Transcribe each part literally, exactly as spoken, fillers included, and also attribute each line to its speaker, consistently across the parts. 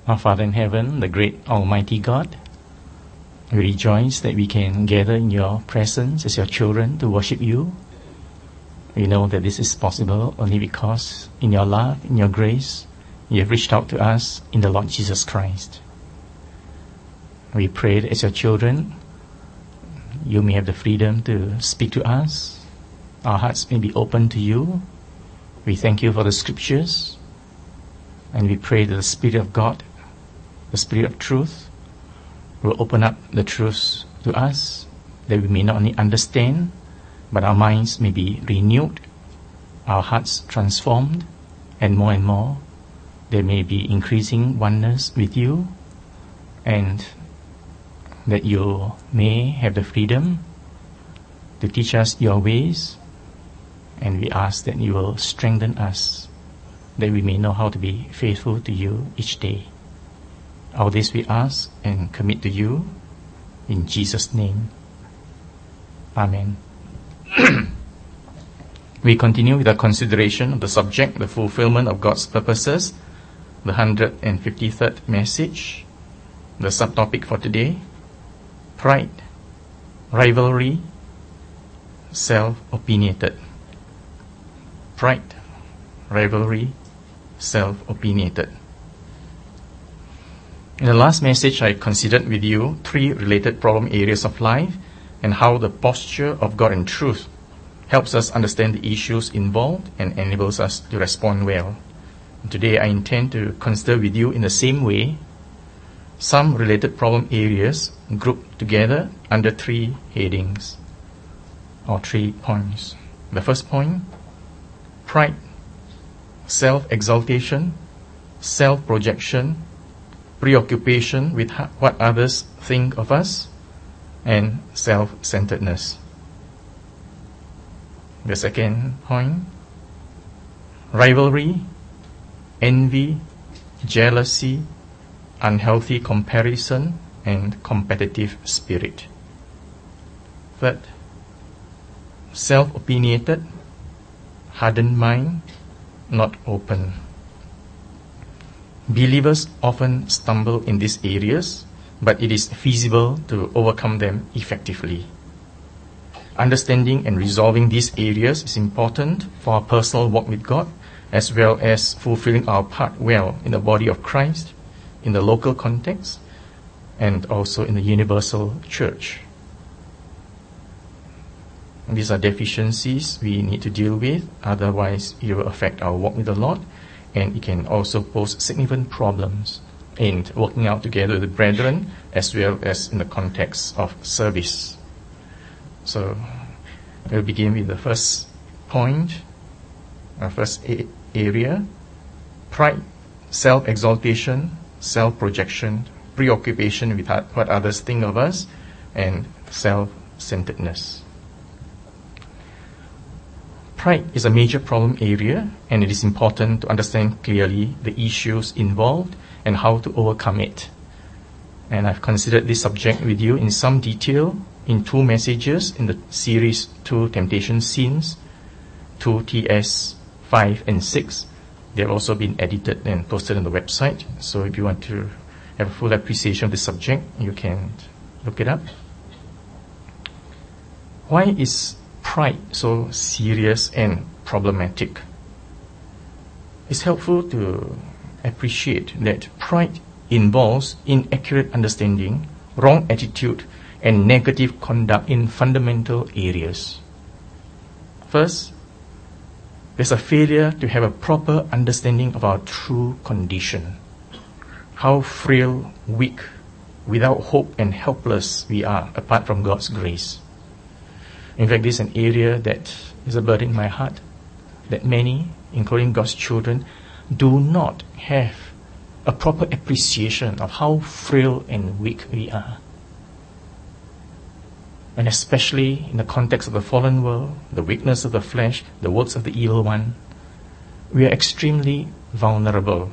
Speaker 1: Our Father in heaven, the great Almighty God, we rejoice that we can gather in your presence as your children to worship you. We know that this is possible only because in your love, in your grace, you have reached out to us in the Lord Jesus Christ. We pray that as your children, you may have the freedom to speak to us. Our hearts may be open to you. We thank you for the scriptures. And we pray that the Spirit of God, the Spirit of truth, will open up the truths to us, that we may not only understand, but our minds may be renewed, our hearts transformed, and more and more, there may be increasing oneness with you, and that you may have the freedom to teach us your ways, and we ask that you will strengthen us, that we may know how to be faithful to you each day. All this we ask and commit to you in Jesus' name. Amen. We continue with our consideration of the subject, the fulfillment of God's purposes, the one hundred fifty-third message. The subtopic for today, pride, rivalry, self-opinionated. Pride, rivalry, self-opinionated. In the last message, I considered with you three related problem areas of life and how the posture of God and truth helps us understand the issues involved and enables us to respond well. And today, I intend to consider with you in the same way some related problem areas grouped together under three headings or three points. The first point, pride, self-exaltation, self-projection, preoccupation with what others think of us, and self-centeredness. The second point, rivalry, envy, jealousy, unhealthy comparison, and competitive spirit. Third, self-opinionated, hardened mind, not open. Believers often stumble in these areas, but it is feasible to overcome them effectively. Understanding and resolving these areas is important for our personal walk with God, as well as fulfilling our part well in the body of Christ, in the local context, and also in the universal church. And these are deficiencies we need to deal with, otherwise it will affect our walk with the Lord, and it can also pose significant problems in working out together with the brethren, as well as in the context of service. So, we'll begin with the first point, our first a- area, pride, self-exaltation, self-projection, preoccupation with what others think of us, and self-centeredness. Pride is a major problem area, and it is important to understand clearly the issues involved and how to overcome it. And I've considered this subject with you in some detail in two messages in the series Two Temptation Scenes, two T S five and six. They have also been edited and posted on the website. So if you want to have a full appreciation of the subject, you can look it up. Why is pride so serious and problematic? It's helpful to appreciate that pride involves inaccurate understanding, wrong attitude, and negative conduct in fundamental areas. First, there's a failure to have a proper understanding of our true condition, how frail, weak, without hope and helpless we are apart from God's grace. In fact, this is an area that is a burden in my heart, that many, including God's children, do not have a proper appreciation of how frail and weak we are. And especially in the context of the fallen world, the weakness of the flesh, the works of the evil one, we are extremely vulnerable.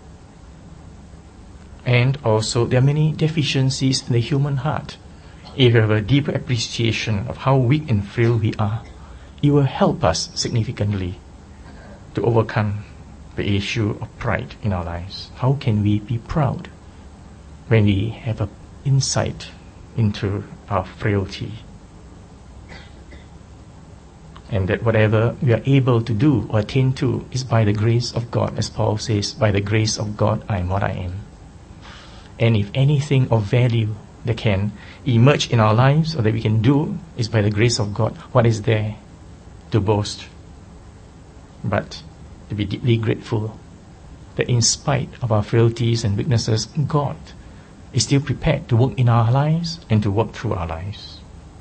Speaker 1: And also, there are many deficiencies in the human heart. If you have a deeper appreciation of how weak and frail we are, it will help us significantly to overcome the issue of pride in our lives. How can we be proud when we have an insight into our frailty? And that whatever we are able to do or attain to is by the grace of God. As Paul says, by the grace of God, I am what I am. And if anything of value that can emerge in our lives or that we can do is by the grace of God, what is there to boast? But to be deeply grateful that in spite of our frailties and weaknesses, God is still prepared to work in our lives and to work through our lives.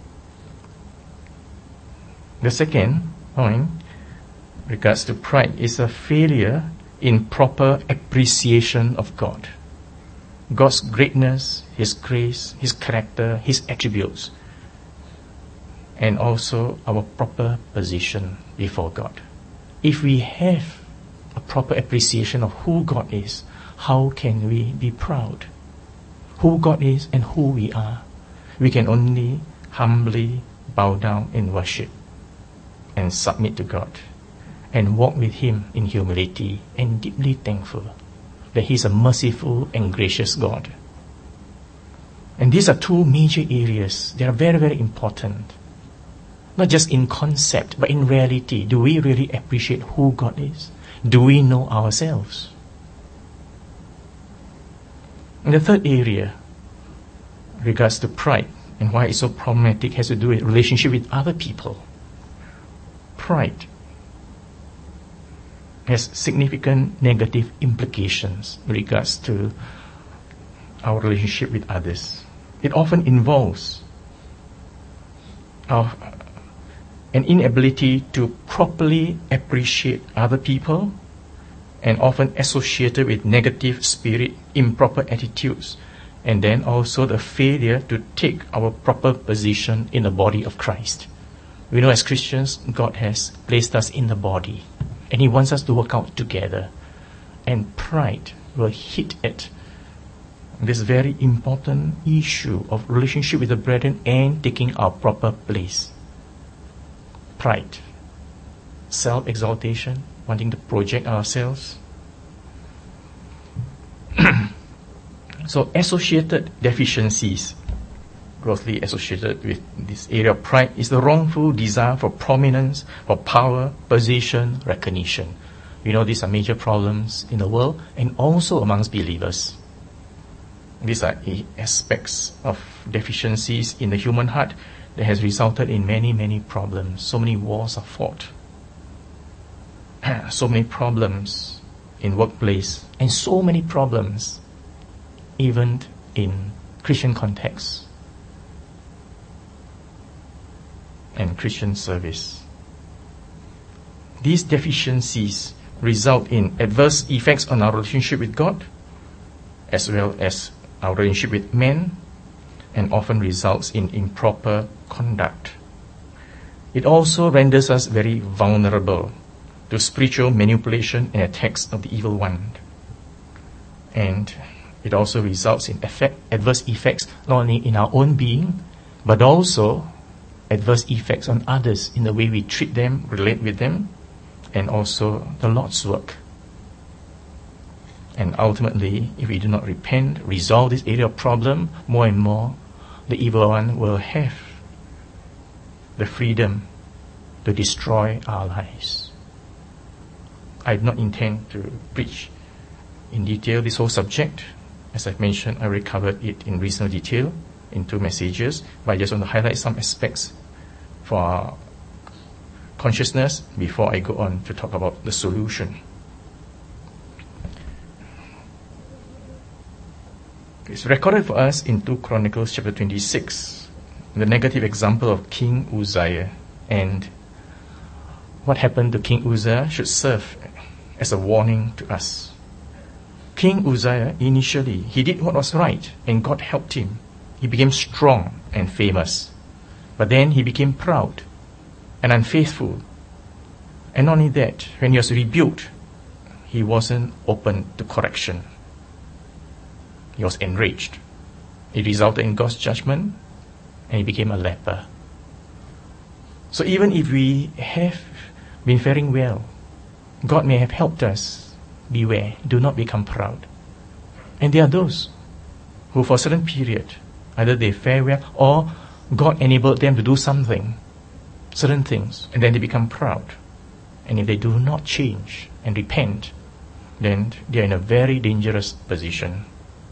Speaker 1: The second point, regards to pride, is a failure in proper appreciation of God. God's greatness, His grace, His character, His attributes, and also our proper position before God. If we have a proper appreciation of who God is, how can we be proud? Who God is and who we are, we can only humbly bow down in worship and submit to God and walk with Him in humility and deeply thankful that He is a merciful and gracious God. And these are two major areas that are very, very important. Not just in concept, but in reality. Do we really appreciate who God is? Do we know ourselves? And the third area, regards to pride and why it's so problematic, has to do with relationship with other people. Pride has significant negative implications in regards to our relationship with others. It often involves our, an inability to properly appreciate other people, and often associated with negative spirit, improper attitudes, and then also the failure to take our proper position in the body of Christ. We know as Christians, God has placed us in the body, and He wants us to work out together. And pride will hit at this very important issue of relationship with the brethren and taking our proper place. Pride, self-exaltation, wanting to project ourselves. So associated deficiencies, closely associated with this area of pride, is the wrongful desire for prominence, for power, position, recognition. You know, these are major problems in the world and also amongst believers. These are aspects of deficiencies in the human heart that has resulted in many, many problems. So many wars are fought. So many problems in workplace, and so many problems even in Christian contexts and Christian service. These deficiencies result in adverse effects on our relationship with God, as well as our relationship with men, and often results in improper conduct. It also renders us very vulnerable to spiritual manipulation and attacks of the evil one. And it also results in effect, adverse effects not only in our own being, but also adverse effects on others in the way we treat them, relate with them, and also the Lord's work. And ultimately, if we do not repent, resolve this area of problem, more and more the evil one will have the freedom to destroy our lives. I do not intend to preach in detail this whole subject. As I've mentioned, I already covered it in reasonable detail in two messages, but I just want to highlight some aspects for our consciousness before I go on to talk about the solution. It's recorded for us in Second Chronicles chapter twenty-six, the negative example of King Uzziah, and what happened to King Uzziah should serve as a warning to us. King Uzziah, initially, he did what was right, and God helped him. He became strong and famous. But then he became proud and unfaithful. And not only that, when he was rebuked, he wasn't open to correction. He was enraged. It resulted in God's judgment, and he became a leper. So even if we have been faring well, God may have helped us beware, do not become proud. And there are those who for a certain period, either they fare well or God enabled them to do something, certain things, and then they become proud. And if they do not change and repent, then they are in a very dangerous position.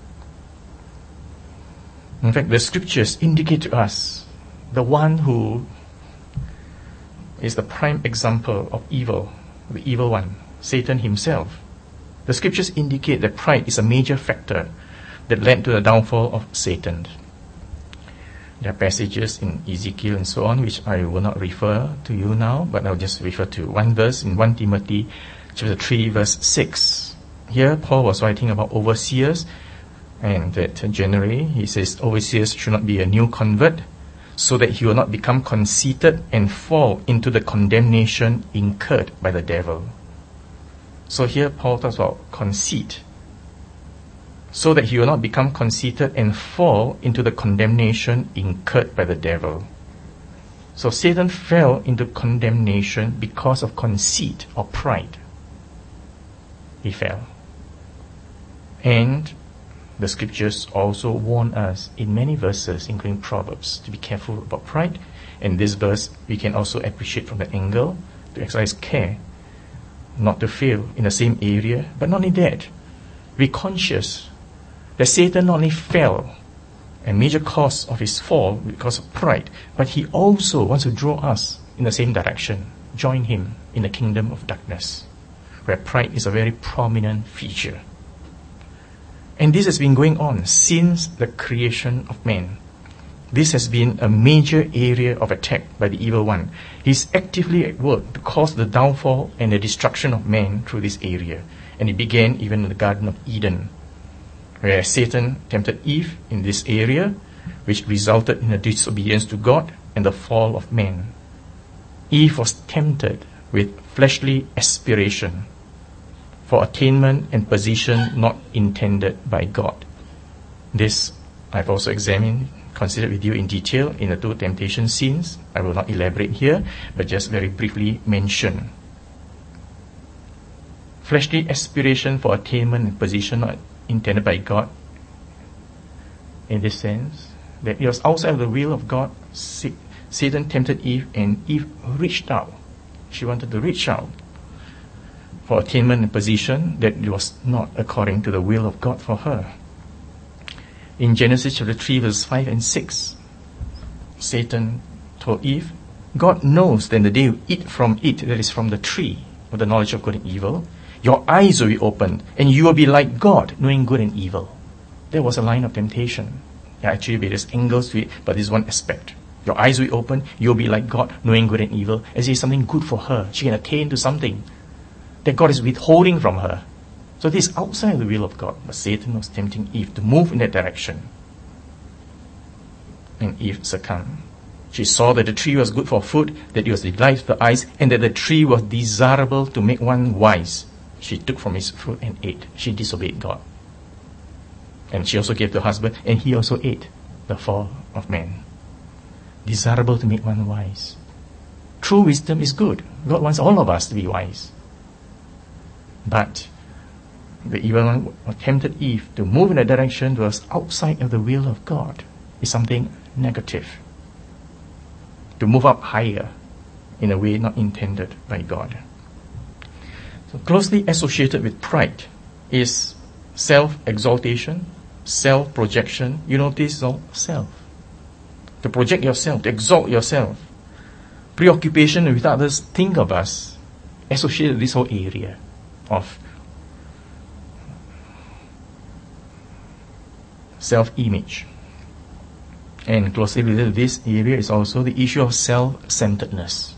Speaker 1: In fact, the scriptures indicate to us the one who is the prime example of evil, the evil one, Satan himself. The scriptures indicate that pride is a major factor that led to the downfall of Satan. There are passages in Ezekiel and so on which I will not refer to you now, but I'll just refer to one verse in First Timothy chapter three verse six. Here Paul was writing about overseers, and that generally he says overseers should not be a new convert, so that he will not become conceited and fall into the condemnation incurred by the devil. So here Paul talks about conceit, so that he will not become conceited and fall into the condemnation incurred by the devil. So Satan fell into condemnation because of conceit or pride. He fell. And the scriptures also warn us in many verses, including Proverbs, to be careful about pride. And this verse we can also appreciate from the angle to exercise care not to fail in the same area. But not only that, be conscious that Satan not only fell, a major cause of his fall because of pride, but he also wants to draw us in the same direction, join him in the kingdom of darkness, where pride is a very prominent feature. And this has been going on since the creation of man. This has been a major area of attack by the evil one. He's actively at work to cause the downfall and the destruction of man through this area. And it began even in the Garden of Eden, where Satan tempted Eve in this area, which resulted in a disobedience to God and the fall of man. Eve was tempted with fleshly aspiration for attainment and position not intended by God. This I've also examined, considered with you in detail in the two temptation scenes. I will not elaborate here, but just very briefly mention. Fleshly aspiration for attainment and position not intended by God, in this sense, that it was outside of the will of God. Satan tempted Eve, and Eve reached out. She wanted to reach out for attainment and position that was not according to the will of God for her. In Genesis chapter three, verse five and six, Satan told Eve, God knows that in the day you eat from it, that is from the tree of the knowledge of good and evil, your eyes will be opened, and you will be like God, knowing good and evil. There was a line of temptation. There are actually various angles to it, but this is one aspect. Your eyes will be open, you will be like God, knowing good and evil, as if something good for her. She can attain to something that God is withholding from her. So this is outside the will of God. But Satan was tempting Eve to move in that direction. And Eve succumbed. She saw that the tree was good for food, that it was a delight to the eyes, and that the tree was desirable to make one wise. She took from its fruit and ate. She disobeyed God. And she also gave to her husband, and he also ate. The fall of man. Desirable to make one wise. True wisdom is good. God wants all of us to be wise. But the evil one tempted Eve to move in a direction that was outside of the will of God. Is something negative. To move up higher in a way not intended by God. So closely associated with pride is self-exaltation, self-projection. You notice all self. To project yourself, to exalt yourself. Preoccupation with others, think of us, associated with this whole area of self-image. And closely related to this area is also the issue of self-centeredness.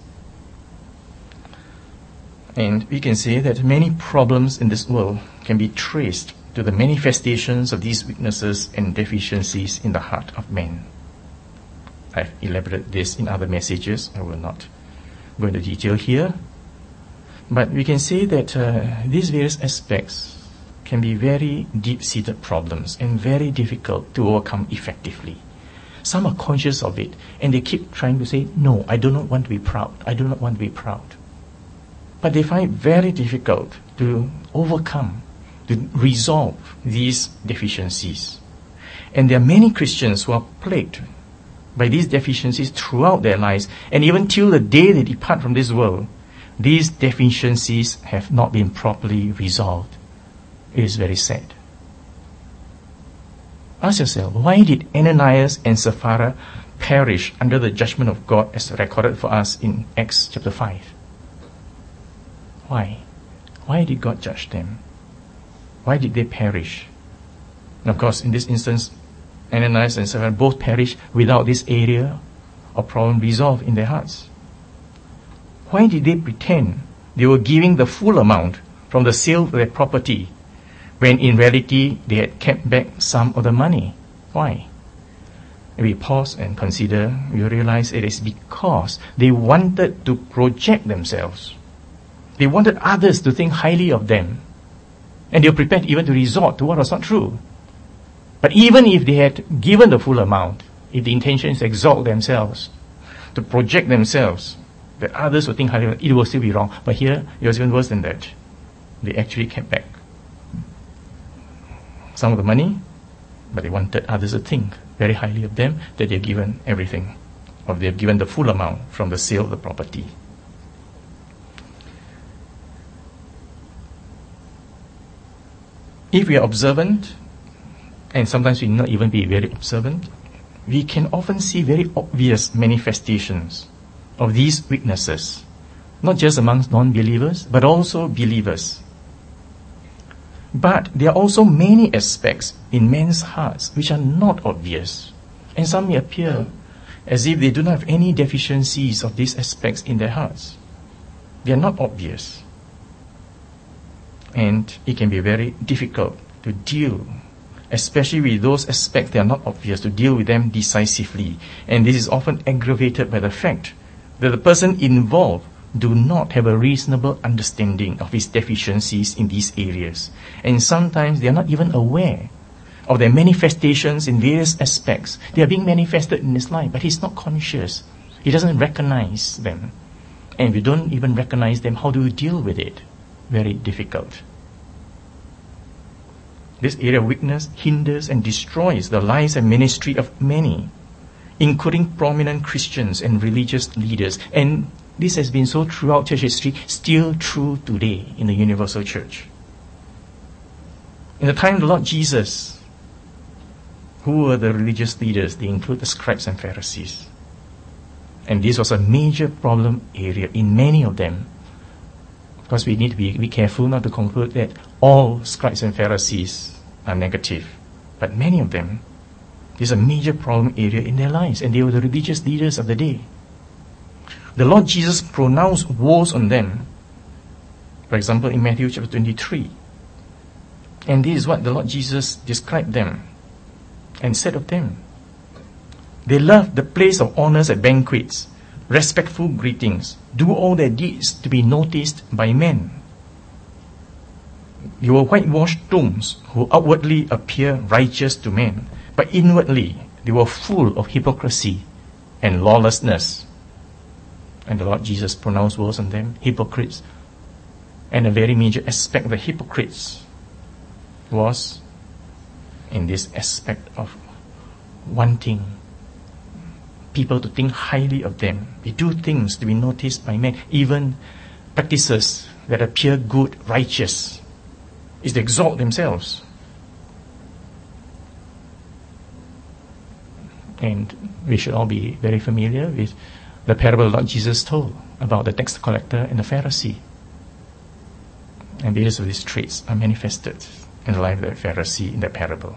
Speaker 1: And we can say that many problems in this world can be traced to the manifestations of these weaknesses and deficiencies in the heart of man. I've elaborated this in other messages. I will not go into detail here. But we can say that uh, these various aspects can be very deep-seated problems and very difficult to overcome effectively. Some are conscious of it, and they keep trying to say, no, I do not want to be proud. I do not want to be proud. But they find it very difficult to overcome, to resolve these deficiencies. And there are many Christians who are plagued by these deficiencies throughout their lives, and even till the day they depart from this world, these deficiencies have not been properly resolved. It is very sad. Ask yourself, why did Ananias and Sapphira perish under the judgment of God as recorded for us in Acts chapter five? Why? Why did God judge them? Why did they perish? And of course, in this instance, Ananias and Sapphira both perished without this area of problem resolved in their hearts. Why did they pretend they were giving the full amount from the sale of their property, when in reality they had kept back some of the money? Why? If we pause and consider, we realize it is because they wanted to project themselves. They wanted others to think highly of them. And they were prepared even to resort to what was not true. But even if they had given the full amount, if the intention is to exalt themselves, to project themselves, that others would think highly of them, it will still be wrong. But here, it was even worse than that. They actually kept back some of the money, but they wanted others to think very highly of them, that they've given everything, or they've given the full amount from the sale of the property. If we are observant, and sometimes we not even be very observant, we can often see very obvious manifestations of these weaknesses, not just amongst non-believers, but also believers. But there are also many aspects in men's hearts which are not obvious, and some may appear as if they do not have any deficiencies of these aspects in their hearts. They are not obvious. And it can be very difficult to deal, especially with those aspects that are not obvious, to deal with them decisively. And this is often aggravated by the fact that the person involved do not have a reasonable understanding of his deficiencies in these areas. And sometimes they are not even aware of their manifestations in various aspects. They are being manifested in his life, but he's not conscious. He doesn't recognize them. And if you don't even recognize them, how do you deal with it? Very difficult. This area of weakness hinders and destroys the lives and ministry of many, including prominent Christians and religious leaders. And this has been so throughout church history, still true today in the universal church. In the time of the Lord Jesus, who were the religious leaders? They include the scribes and Pharisees. And this was a major problem area in many of them. Of course, we need to be, be careful not to conclude that all scribes and Pharisees are negative. But many of them, this is a major problem area in their lives, and they were the religious leaders of the day. The Lord Jesus pronounced woes on them. For example, in Matthew chapter twenty-three. And this is what the Lord Jesus described them and said of them. They loved the place of honors at banquets, respectful greetings, do all their deeds to be noticed by men. They were whitewashed tombs who outwardly appear righteous to men, but inwardly they were full of hypocrisy and lawlessness. And the Lord Jesus pronounced woes on them, hypocrites. And a very major aspect of the hypocrites was in this aspect of wanting people to think highly of them. They do things to be noticed by men, even practices that appear good, righteous, is to exalt themselves. And we should all be very familiar with the parable Lord Jesus told about the tax collector and the Pharisee. And various of these traits are manifested in the life of the Pharisee in the parable.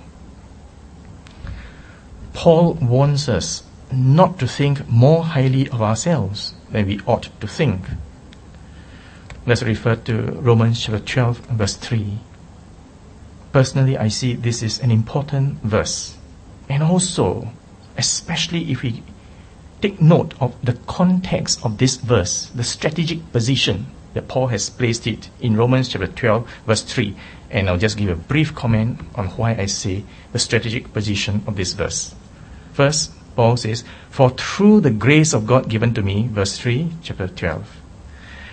Speaker 1: Paul warns us not to think more highly of ourselves than we ought to think. Let's refer to Romans chapter twelve, verse three. Personally, I see this is an important verse. And also, especially if we take note of the context of this verse, the strategic position that Paul has placed it in Romans chapter twelve, verse three. And I'll just give a brief comment on why I say the strategic position of this verse. First, Paul says, "For through the grace of God given to me," verse three, chapter twelve,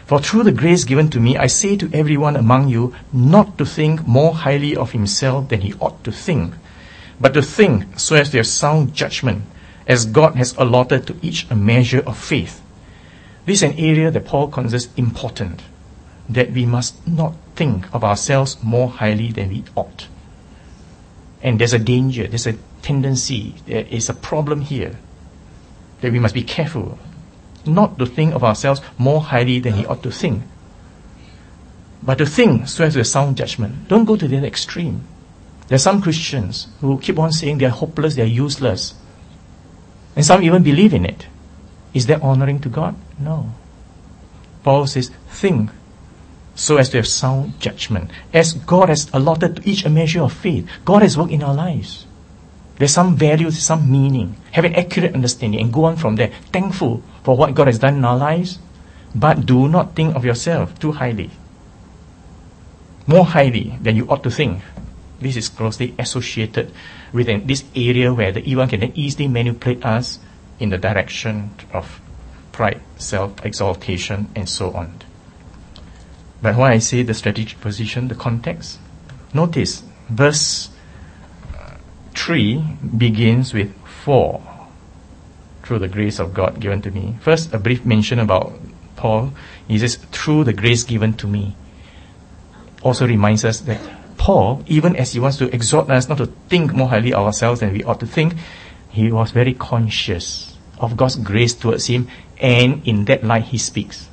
Speaker 1: For through the grace given to me, I say to everyone among you not to think more highly of himself than he ought to think, but to think so as to have sound judgment, as God has allotted to each a measure of faith. This is an area that Paul considers important, that we must not think of ourselves more highly than we ought. And there's a danger, there's a tendency, there is a problem here, that we must be careful not to think of ourselves more highly than he ought to think, but to think so as to have sound judgment. Don't go to the other extreme. There are some Christians who keep on saying they are hopeless, they are useless, and some even believe in it. Is that honoring to God? No. Paul says, think so as to have sound judgment, as God has allotted to each a measure of faith. God has worked in our lives. There's some value, some meaning. Have an accurate understanding and go on from there. Thankful for what God has done in our lives, but do not think of yourself too highly, more highly than you ought to think. This is closely associated with an, this area where the evil can then easily manipulate us in the direction of pride, self-exaltation, and so on. But when I say the strategic position, the context, notice verse three begins with for, through the grace of God given to me. First, a brief mention about Paul. He says, through the grace given to me. Also reminds us that Paul, even as he wants to exhort us not to think more highly of ourselves than we ought to think, he was very conscious of God's grace towards him, and in that light he speaks.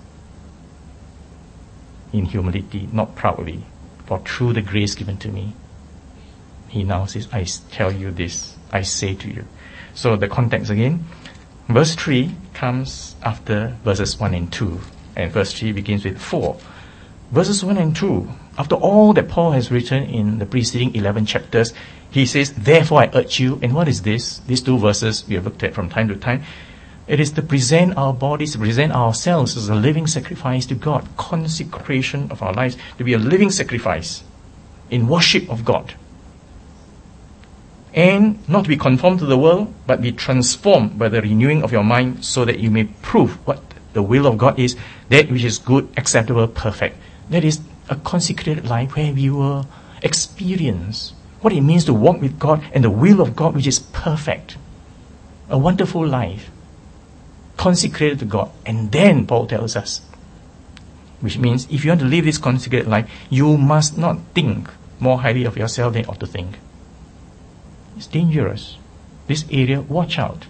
Speaker 1: In humility, not proudly. For through the grace given to me, he now says, I tell you this, I say to you. So the context again, verse three comes after verses one and two, and verse three begins with four. Verses one and two, after all that Paul has written in the preceding eleven chapters, he says, therefore I urge you, and what is this? These two verses we have looked at from time to time. It is to present our bodies, to present ourselves as a living sacrifice to God, consecration of our lives, to be a living sacrifice in worship of God. And not to be conformed to the world, but be transformed by the renewing of your mind, so that you may prove what the will of God is, that which is good, acceptable, perfect. That is a consecrated life where we will experience what it means to walk with God and the will of God, which is perfect. A wonderful life, consecrated to God. And then Paul tells us, which means if you want to live this consecrated life, you must not think more highly of yourself than you ought to think. It's dangerous. This area, watch out.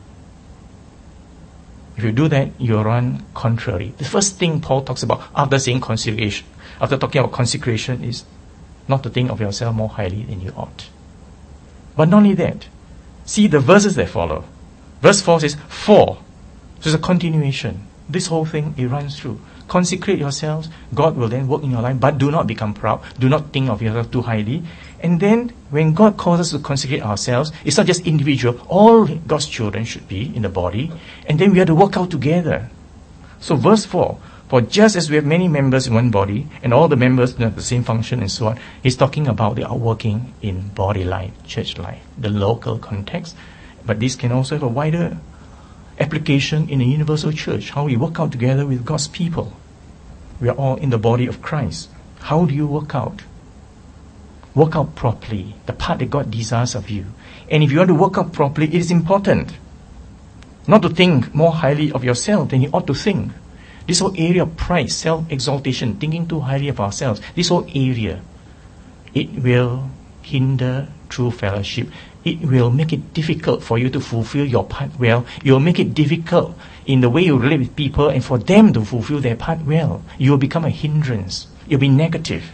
Speaker 1: If you do that, you run contrary. The first thing Paul talks about after saying consecration, after talking about consecration, is not to think of yourself more highly than you ought. But not only that, see the verses that follow. Verse four says, for. So it's a continuation. This whole thing, it runs through. Consecrate yourselves, God will then work in your life, but do not become proud. Do not think of yourself too highly. And then, when God calls us to consecrate ourselves, it's not just individual. All God's children should be in the body. And then we have to work out together. So verse four, for just as we have many members in one body, and all the members have the same function and so on, he's talking about the outworking in body life, church life, the local context. But this can also have a wider application in a universal church, how we work out together with God's people. We are all in the body of Christ. How do you work out? Work out properly, the part that God desires of you. And if you want to work out properly, it is important not to think more highly of yourself than you ought to think. This whole area of pride, self-exaltation, thinking too highly of ourselves, this whole area, it will hinder true fellowship. It will make it difficult for you to fulfill your part well. It will make it difficult in the way you relate with people and for them to fulfill their part well. You will become a hindrance. You'll be negative.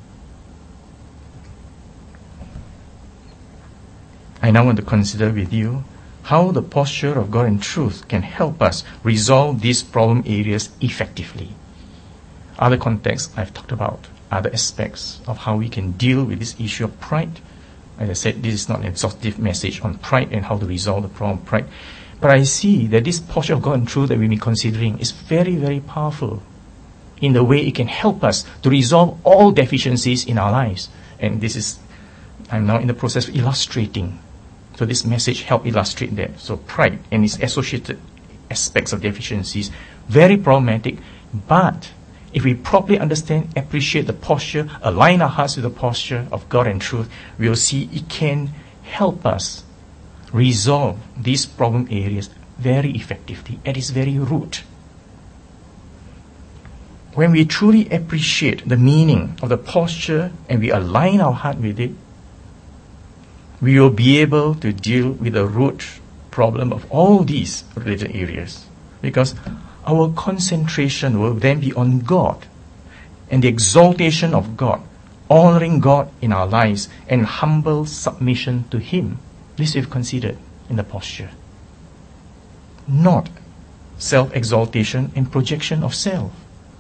Speaker 1: I now want to consider with you how the posture of God and truth can help us resolve these problem areas effectively. Other contexts I've talked about, other aspects of how we can deal with this issue of pride. As I said, this is not an exhaustive message on pride and how to resolve the problem of pride. But I see that this posture of God and truth that we've been considering is very, very powerful in the way it can help us to resolve all deficiencies in our lives. And this is, I'm now in the process of illustrating. So this message helped illustrate that. So pride and its associated aspects of deficiencies, very problematic, but if we properly understand, appreciate the posture, align our hearts with the posture of God and truth, we'll see it can help us resolve these problem areas very effectively at its very root. When we truly appreciate the meaning of the posture and we align our heart with it, we will be able to deal with the root problem of all these related areas, because our concentration will then be on God and the exaltation of God, honoring God in our lives and humble submission to Him. This we've considered in the posture. Not self-exaltation and projection of self.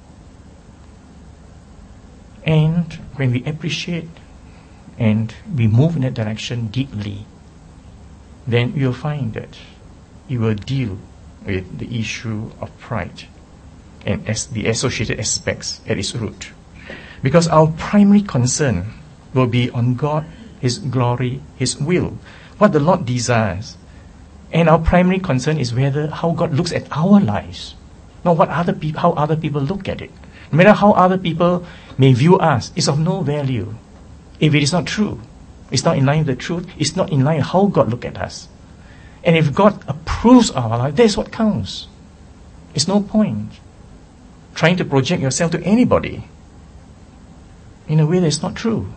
Speaker 1: And when we appreciate and we move in that direction deeply, then we will find that it will deal with the issue of pride and as the associated aspects at its root. Because our primary concern will be on God, His glory, His will, what the Lord desires. And our primary concern is whether how God looks at our lives, not what other people, how other people look at it. No matter how other people may view us, it's of no value if it is not true. It's not in line with the truth. It's not in line with how God looks at us. And if God approves of our life, that's what counts. It's no point trying to project yourself to anybody in a way that's not true.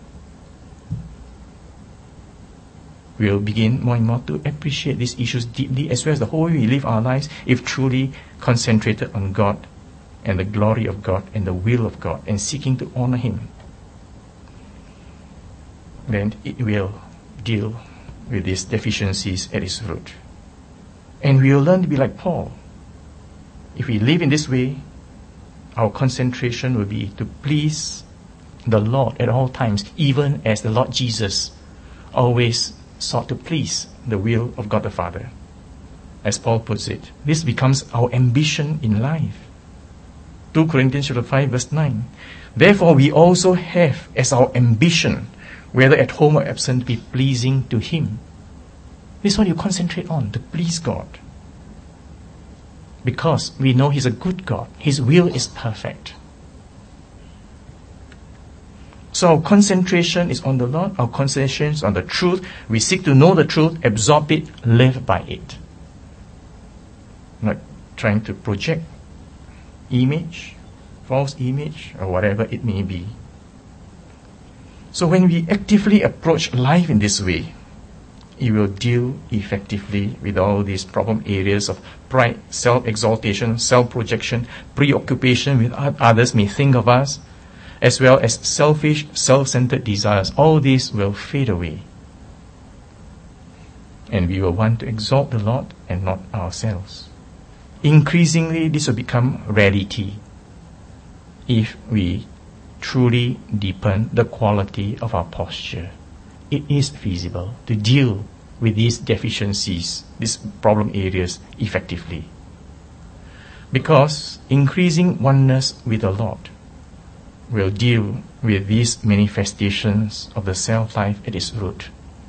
Speaker 1: We'll begin more and more to appreciate these issues deeply, as well as the whole way we live our lives, if truly concentrated on God and the glory of God and the will of God and seeking to honor Him. Then it will deal with these deficiencies at its root. And we will learn to be like Paul. If we live in this way, our concentration will be to please the Lord at all times, even as the Lord Jesus always sought to please the will of God the Father. As Paul puts it, this becomes our ambition in life. Second Corinthians chapter five verse nine. Therefore we also have as our ambition, whether at home or absent, to be pleasing to Him. This is what you concentrate on, to please God. Because we know He's a good God. His will is perfect. So our concentration is on the Lord, our concentration is on the truth. We seek to know the truth, absorb it, live by it. Not trying to project image, false image, or whatever it may be. So when we actively approach life in this way, it will deal effectively with all these problem areas of pride, self-exaltation, self-projection, preoccupation with what others may think of us, as well as selfish, self-centered desires. All these will fade away. And we will want to exalt the Lord and not ourselves. Increasingly, this will become reality if we truly deepen the quality of our posture. It is feasible to deal with these deficiencies, these problem areas effectively. Because increasing oneness with the Lord will deal with these manifestations of the self-life at its root.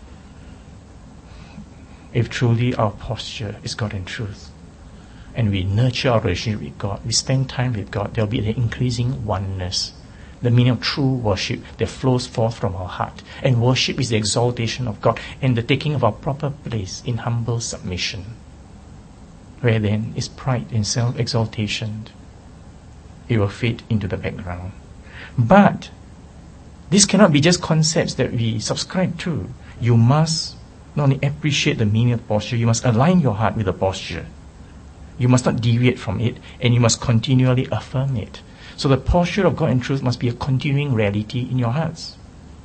Speaker 1: If truly our posture is God in truth, and we nurture our relationship with God, we spend time with God, there will be an increasing oneness, the meaning of true worship that flows forth from our heart. And worship is the exaltation of God and the taking of our proper place in humble submission. Where then is pride and self-exaltation, it will fade into the background. But this cannot be just concepts that we subscribe to. You must not only appreciate the meaning of posture, you must align your heart with the posture. You must not deviate from it, and you must continually affirm it. So the posture of God and truth must be a continuing reality in your hearts.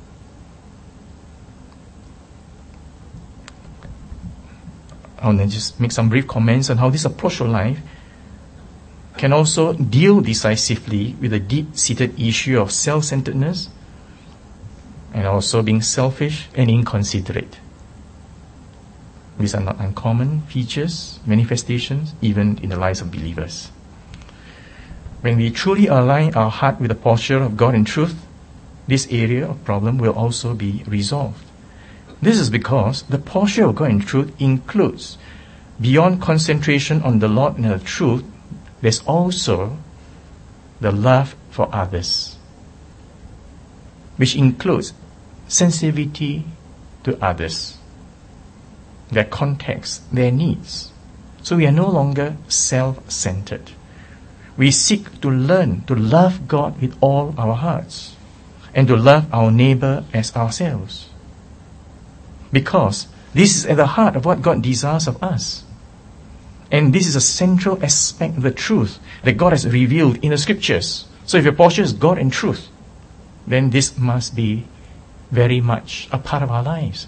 Speaker 1: I want to just make some brief comments on how this approach to life can also deal decisively with the deep-seated issue of self-centeredness and also being selfish and inconsiderate. These are not uncommon features, manifestations, even in the lives of believers. When we truly align our heart with the posture of God and truth, this area of problem will also be resolved. This is because the posture of God and truth includes, beyond concentration on the Lord and the truth, there's also the love for others, which includes sensitivity to others, their context, their needs. So we are no longer self-centered. We seek to learn to love God with all our hearts and to love our neighbor as ourselves. Because this is at the heart of what God desires of us. And this is a central aspect of the truth that God has revealed in the scriptures. So if your posture is God and truth, then this must be very much a part of our lives.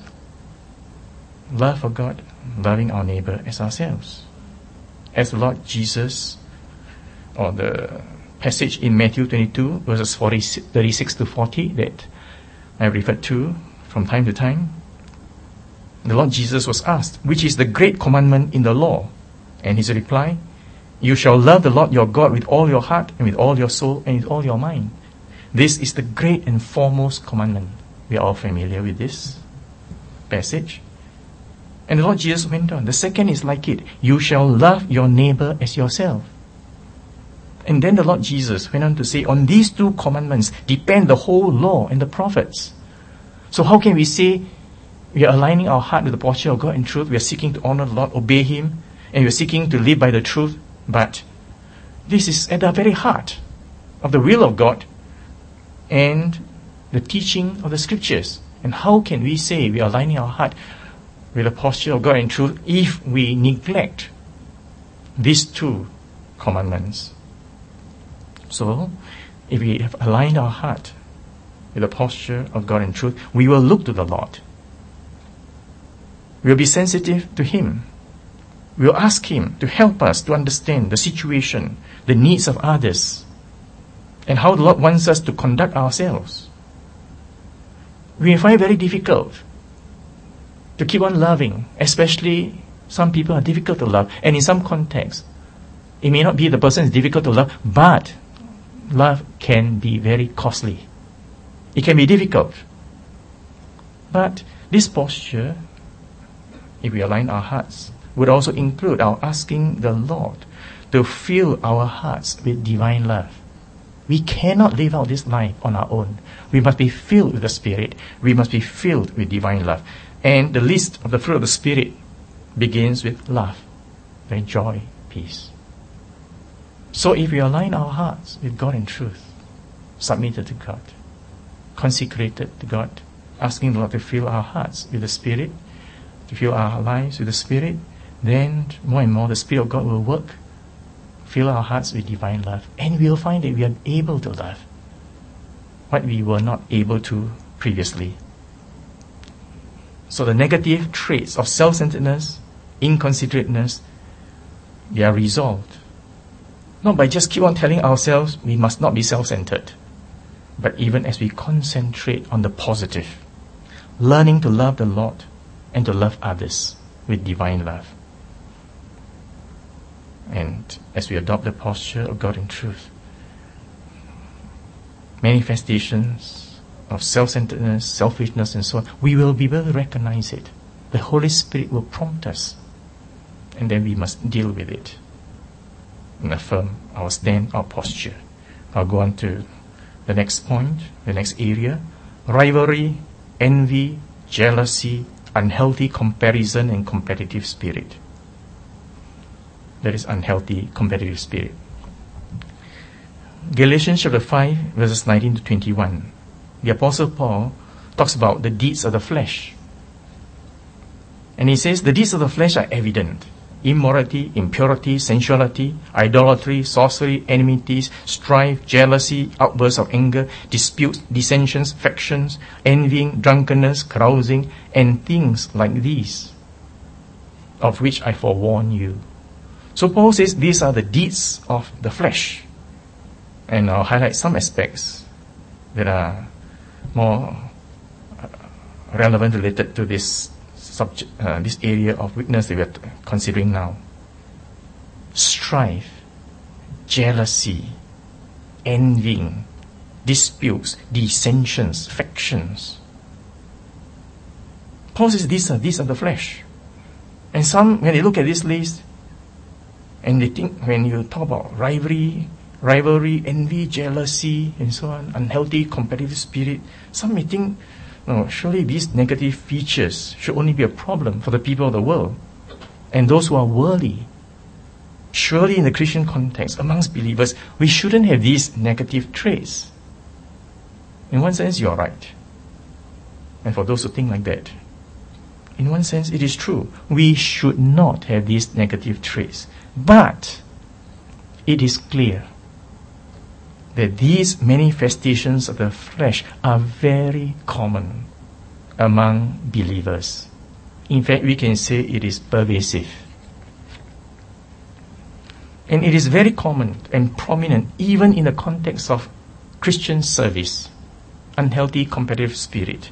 Speaker 1: Love for God, loving our neighbor as ourselves. As the Lord Jesus, or the passage in Matthew twenty-two, verses forty, thirty-six to forty that I referred to from time to time, the Lord Jesus was asked, which is the great commandment in the law? And his reply, you shall love the Lord your God with all your heart and with all your soul and with all your mind. This is the great and foremost commandment. We are all familiar with this passage. And the Lord Jesus went on, the second is like it. You shall love your neighbor as yourself. And then the Lord Jesus went on to say, on these two commandments depend the whole law and the prophets. So how can we say we are aligning our heart with the posture of God and truth? We are seeking to honor the Lord, obey Him, and we are seeking to live by the truth. But this is at the very heart of the will of God and the teaching of the scriptures. And how can we say we are aligning our heart with the posture of God and truth if we neglect these two commandments? So, if we have aligned our heart with the posture of God and truth, we will look to the Lord. We will be sensitive to Him. We will ask Him to help us to understand the situation, the needs of others, and how the Lord wants us to conduct ourselves. We may find it very difficult to keep on loving, especially some people are difficult to love, and in some contexts, it may not be the person is difficult to love, but love can be very costly. It can be difficult. But this posture, if we align our hearts, would also include our asking the Lord to fill our hearts with divine love. We cannot live out this life on our own. We must be filled with the Spirit. We must be filled with divine love. And the list of the fruit of the Spirit begins with love, then joy, peace. So if we align our hearts with God and truth, submitted to God, consecrated to God, asking the Lord to fill our hearts with the Spirit, to fill our lives with the Spirit, then more and more the Spirit of God will work, fill our hearts with divine love, and we will find that we are able to love what we were not able to previously. So the negative traits of self-centeredness, inconsiderateness, they are resolved. Not by just keep on telling ourselves we must not be self-centered, but even as we concentrate on the positive, learning to love the Lord and to love others with divine love. And as we adopt the posture of God in truth, manifestations of self-centeredness, selfishness and so on, we will be able to recognize it. The Holy Spirit will prompt us, and then we must deal with it and affirm our stand, our posture. I'll go on to the next point, the next area. Rivalry, envy, jealousy, unhealthy comparison and competitive spirit. That is unhealthy competitive spirit. Galatians chapter five, verses nineteen to twenty-one. The Apostle Paul talks about the deeds of the flesh. And he says, the deeds of the flesh are evident. Immorality, impurity, sensuality, idolatry, sorcery, enmities, strife, jealousy, outbursts of anger, disputes, dissensions, factions, envying, drunkenness, carousing, and things like these, of which I forewarn you. So Paul says these are the deeds of the flesh. And I'll highlight some aspects that are more relevant related to this subject, uh, this area of weakness that we are considering now. Strife, jealousy, envying, disputes, dissensions, factions. Paul says these are these are the flesh. And some, when they look at this list, and they think when you talk about rivalry, rivalry, envy, jealousy, and so on, unhealthy competitive spirit. Some may think, no, surely these negative features should only be a problem for the people of the world and those who are worldly. Surely in the Christian context, amongst believers, we shouldn't have these negative traits. In one sense, you're right. And for those who think like that, in one sense, it is true. We should not have these negative traits. But it is clear that these manifestations of the flesh are very common among believers. In fact, we can say it is pervasive. And it is very common and prominent even in the context of Christian service. Unhealthy competitive spirit,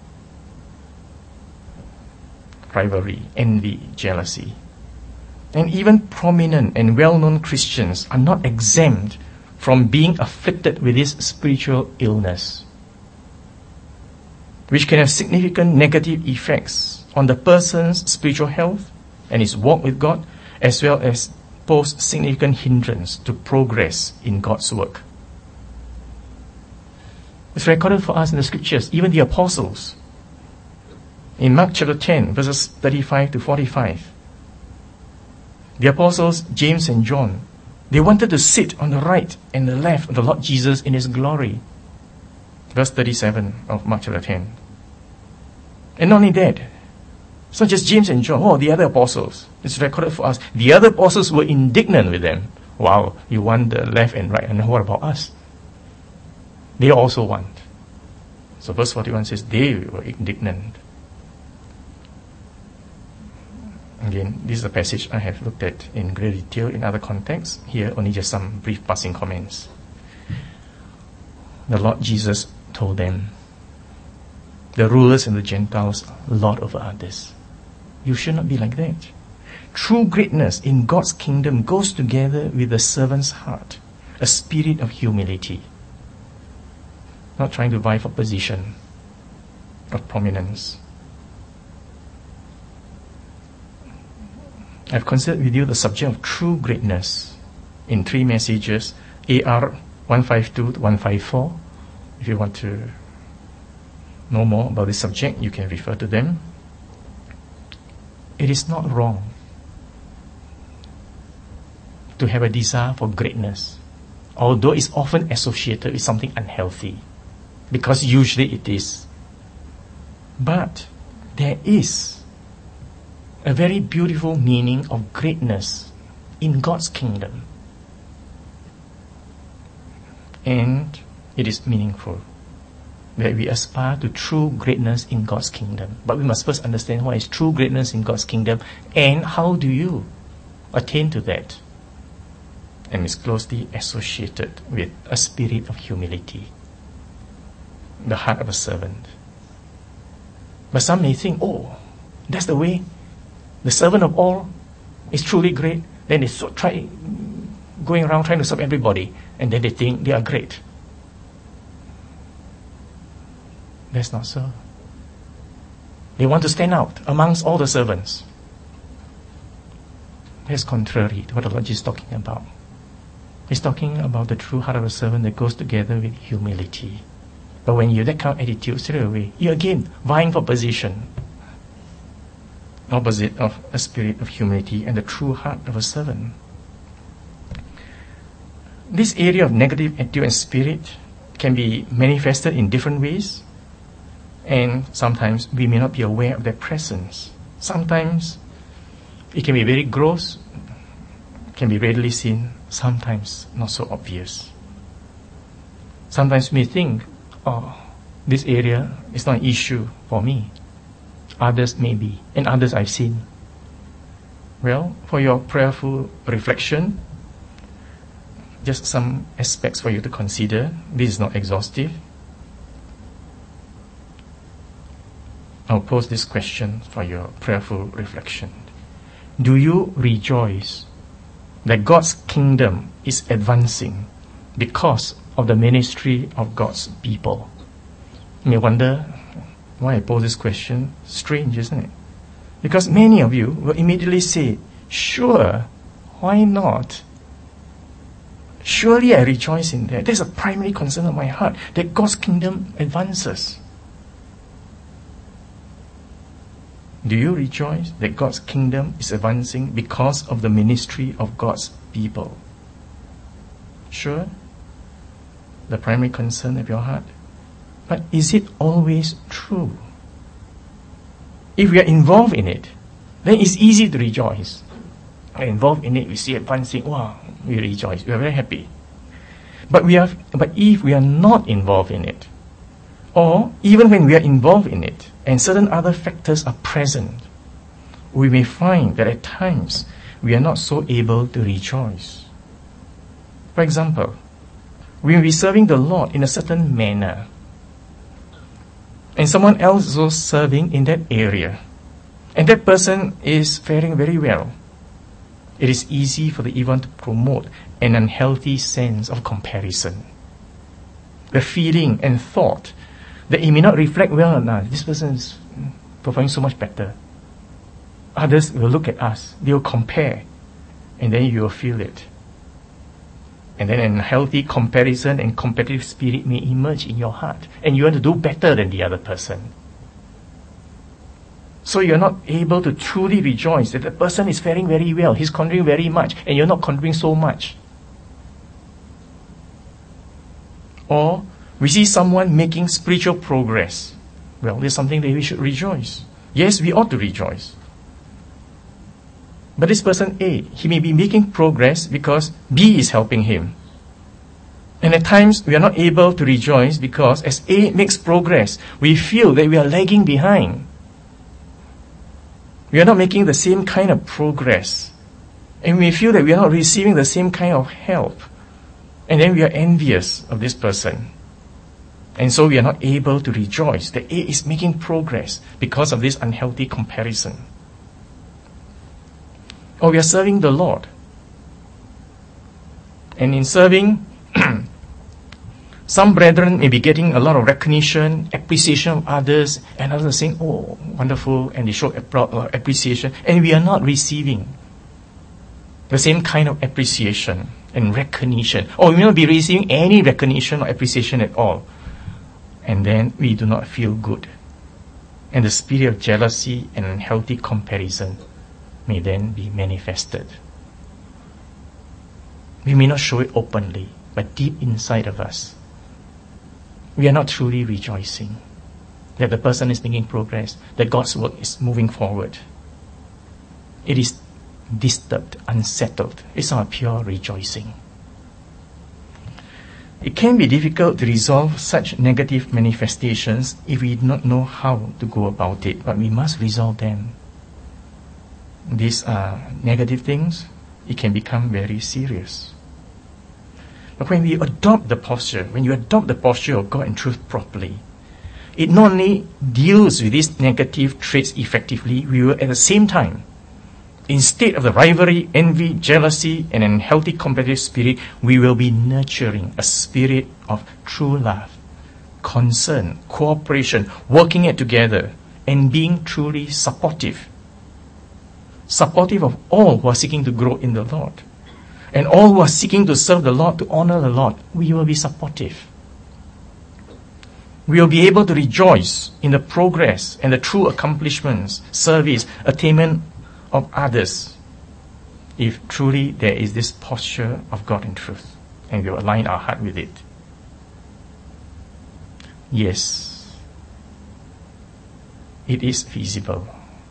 Speaker 1: rivalry, envy, jealousy. And even prominent and well-known Christians are not exempt from being afflicted with this spiritual illness, which can have significant negative effects on the person's spiritual health and his walk with God, as well as pose significant hindrance to progress in God's work. It's recorded for us in the scriptures, even the apostles. In Mark chapter ten, verses thirty-five to forty-five, the apostles, James and John, they wanted to sit on the right and the left of the Lord Jesus in His glory. Verse thirty-seven of Mark chapter ten. And not only that, it's not just James and John, oh, the other apostles. It's recorded for us. The other apostles were indignant with them. Wow, you want the left and right, and what about us? They also want. So verse forty-one says they were indignant. Again, this is a passage I have looked at in great detail in other contexts. Here, only just some brief passing comments. The Lord Jesus told them, the rulers and the Gentiles lord over others. You should not be like that. True greatness in God's kingdom goes together with the servant's heart, a spirit of humility. Not trying to vie for position, of prominence. I've considered with you the subject of true greatness in three messages, A R one fifty-two to one fifty-four. If you want to know more about this subject, you can refer to them. It is not wrong to have a desire for greatness, although it's often associated with something unhealthy, because usually it is. But there is a very beautiful meaning of greatness in God's kingdom. And it is meaningful that we aspire to true greatness in God's kingdom. But we must first understand what is true greatness in God's kingdom and how do you attain to that. And it's closely associated with a spirit of humility, the heart of a servant. But some may think, oh, that's the way the servant of all is truly great. Then they so try going around trying to serve everybody, and then they think they are great. That's not so. They want to stand out amongst all the servants. That's contrary to what the Lord is talking about. He's talking about the true heart of a servant that goes together with humility. But when you have that kind of attitude, straight away, you're again vying for position. Opposite of a spirit of humility and the true heart of a servant. This area of negative attitude and spirit can be manifested in different ways, and sometimes we may not be aware of their presence. Sometimes it can be very gross, can be readily seen, sometimes not so obvious. Sometimes we think, oh, this area is not an issue for me. Others may be, and others I've seen. Well, for your prayerful reflection, just some aspects for you to consider. This is not exhaustive. I'll pose this question for your prayerful reflection. Do you rejoice that God's kingdom is advancing because of the ministry of God's people? You may wonder why I pose this question. Strange, isn't it? Because many of you will immediately say, sure, why not? Surely I rejoice in that. That's a primary concern of my heart, that God's kingdom advances. Do you rejoice that God's kingdom is advancing because of the ministry of God's people? Sure, the primary concern of your heart. But is it always true? If we are involved in it, then it's easy to rejoice. We are involved in it, we see advancing, wow, we rejoice, we are very happy. But we are, but if we are not involved in it, or even when we are involved in it, and certain other factors are present, we may find that at times we are not so able to rejoice. For example, we may be serving the Lord in a certain manner, and someone else is also serving in that area, and that person is faring very well. It is easy for the evil to promote an unhealthy sense of comparison. The feeling and thought that it may not reflect well on us. This person is performing so much better. Others will look at us, they will compare, and then you will feel it. And then an unhealthy comparison and competitive spirit may emerge in your heart, and you want to do better than the other person. So you're not able to truly rejoice that the person is faring very well, he's contributing very much, and you're not contributing so much. Or we see someone making spiritual progress. Well, there's something that we should rejoice. Yes, we ought to rejoice. But this person A, he may be making progress because B is helping him. And at times we are not able to rejoice because as A makes progress, we feel that we are lagging behind. We are not making the same kind of progress. And we feel that we are not receiving the same kind of help. And then we are envious of this person. And so we are not able to rejoice that A is making progress because of this unhealthy comparison. Or we are serving the Lord. And in serving, some brethren may be getting a lot of recognition, appreciation of others, and others are saying, oh, wonderful, and they show appreciation, and we are not receiving the same kind of appreciation and recognition. Or we may not be receiving any recognition or appreciation at all. And then we do not feel good. And the spirit of jealousy and unhealthy comparison may then be manifested. We may not show it openly, but deep inside of us, we are not truly rejoicing that the person is making progress, that God's work is moving forward. It is disturbed, unsettled. It's not pure rejoicing. It can be difficult to resolve such negative manifestations if we do not know how to go about it, but we must resolve them. These are negative things, it can become very serious. But when we adopt the posture, when you adopt the posture of God and truth properly, it not only deals with these negative traits effectively, we will at the same time, instead of the rivalry, envy, jealousy, and an unhealthy competitive spirit, we will be nurturing a spirit of true love, concern, cooperation, working it together, and being truly supportive. Supportive of all who are seeking to grow in the Lord. And all who are seeking to serve the Lord, to honor the Lord, we will be supportive. We will be able to rejoice in the progress and the true accomplishments, service, attainment of others, if truly there is this posture of God and truth, and we will align our heart with it. Yes, it is feasible.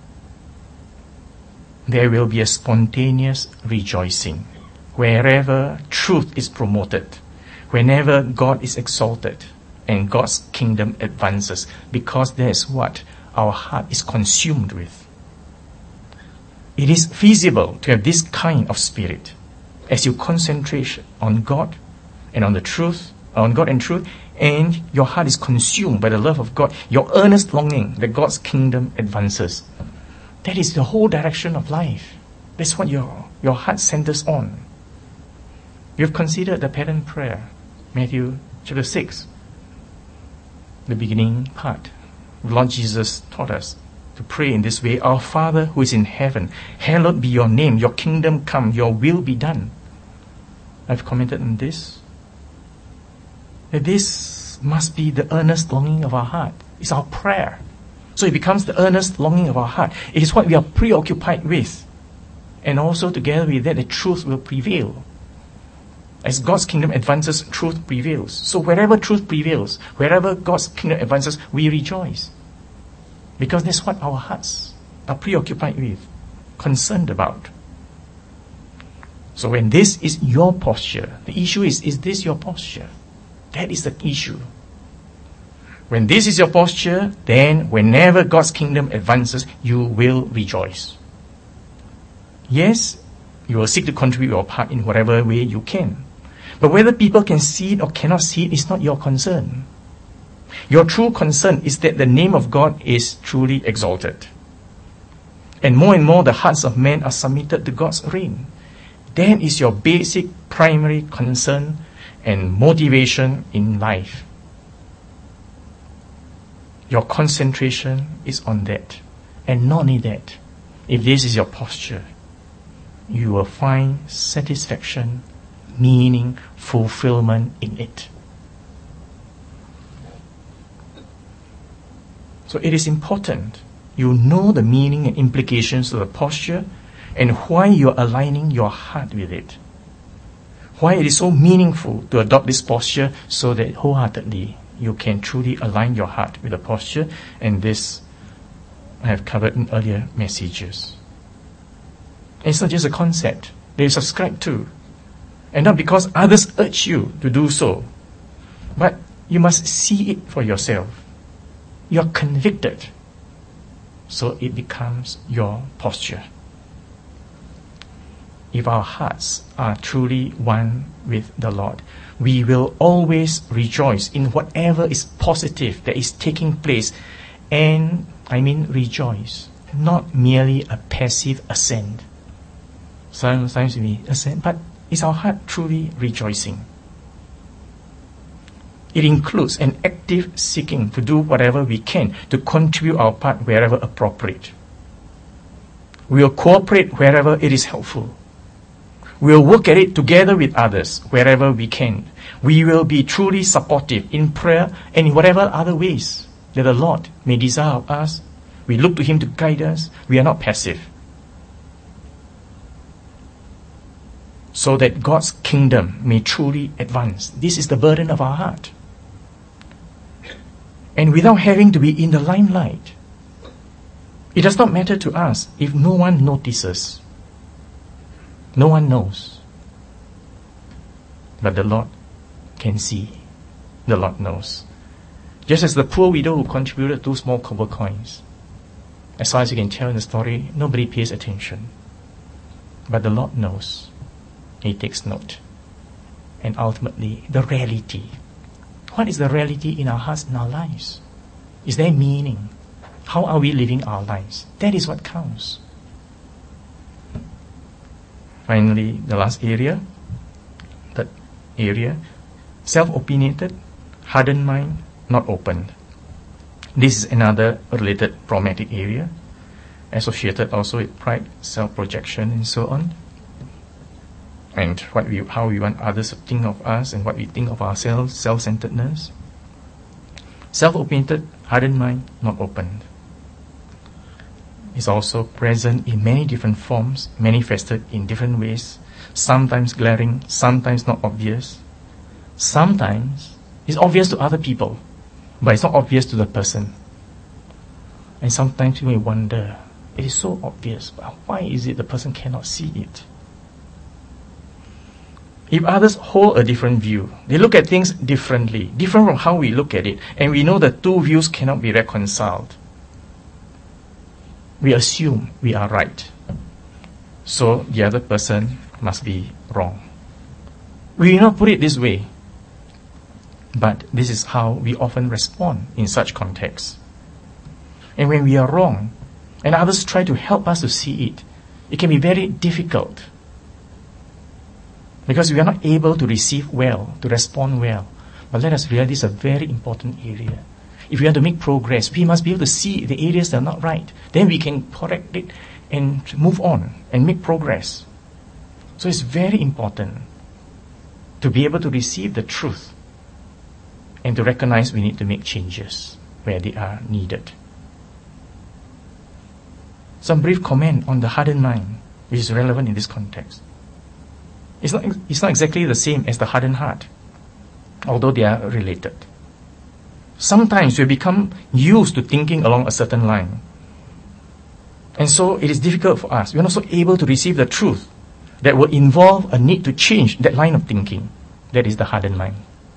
Speaker 1: There will be a spontaneous rejoicing wherever truth is promoted, whenever God is exalted and God's kingdom advances, because that is what our heart is consumed with. It is feasible to have this kind of spirit as you concentrate on God and on the truth, on God and truth, and your heart is consumed by the love of God, your earnest longing that God's kingdom advances. That is the whole direction of life. That's what your, your heart centers on. You've considered the pattern prayer, Matthew chapter six, the beginning part. Lord Jesus taught us to pray in this way: Our Father who is in heaven, hallowed be your name, your kingdom come, your will be done. I've commented on this. That this must be the earnest longing of our heart. It's our prayer. So it becomes the earnest longing of our heart. It is what we are preoccupied with. And also together with that, the truth will prevail. As God's kingdom advances, truth prevails. So wherever truth prevails, wherever God's kingdom advances, we rejoice. Because that's what our hearts are preoccupied with, concerned about. So when this is your posture, the issue is, is this your posture? That is the issue. When this is your posture, then whenever God's kingdom advances, you will rejoice. Yes, you will seek to contribute your part in whatever way you can. But whether people can see it or cannot see it is not your concern. Your true concern is that the name of God is truly exalted. And more and more the hearts of men are submitted to God's reign. That is your basic primary concern and motivation in life. Your concentration is on that. And not only that, if this is your posture, you will find satisfaction, meaning, fulfillment in it. So it is important you know the meaning and implications of the posture and why you are aligning your heart with it. Why it is so meaningful to adopt this posture so that wholeheartedly you can truly align your heart with the posture, and this I have covered in earlier messages. It's not just a concept that you subscribe to, and not because others urge you to do so, but you must see it for yourself. You are convicted, so it becomes your posture. If our hearts are truly one with the Lord, we will always rejoice in whatever is positive that is taking place. And I mean rejoice, not merely a passive assent. Sometimes we assent, but is our heart truly rejoicing? It includes an active seeking to do whatever we can to contribute our part wherever appropriate. We will cooperate wherever it is helpful. We will work at it together with others wherever we can. We will be truly supportive in prayer and in whatever other ways that the Lord may desire of us. We look to Him to guide us. We are not passive. So that God's kingdom may truly advance. This is the burden of our heart. And without having to be in the limelight, it does not matter to us if no one notices. No one knows. But the Lord can see. The Lord knows. Just as the poor widow who contributed two small copper coins. As far as you can tell in the story, nobody pays attention. But the Lord knows. He takes note. And ultimately, the reality. What is the reality in our hearts and our lives? Is there meaning? How are we living our lives? That is what counts. Finally, the last area, that area, self-opinionated, hardened mind, not opened. This is another related problematic area, associated also with pride, self-projection, and so on. And what we, how we want others to think of us and what we think of ourselves, self-centeredness. Self-opinionated, hardened mind, not opened. Is also present in many different forms, manifested in different ways, sometimes glaring, sometimes not obvious. Sometimes it's obvious to other people, but it's not obvious to the person. And sometimes you may wonder, it is so obvious, but why is it the person cannot see it? If others hold a different view, they look at things differently, different from how we look at it, and we know that two views cannot be reconciled. We assume we are right. So the other person must be wrong. We will not put it this way, but this is how we often respond in such contexts. And when we are wrong, and others try to help us to see it, it can be very difficult. Because we are not able to receive well, to respond well. But let us realize this is a very important area. If we want to make progress, we must be able to see the areas that are not right. Then we can correct it and move on and make progress. So it's very important. to be able to receive the truth and to recognize we need to make changes where they are needed. Some brief comment on the hardened mind, which is relevant in this context. It's not, it's not exactly the same as the hardened heart, although they are related. Sometimes we become used to thinking along a certain line. And so it is difficult for us. We are not so able to receive the truth that will involve a need to change that line of thinking. That is the hardened mind.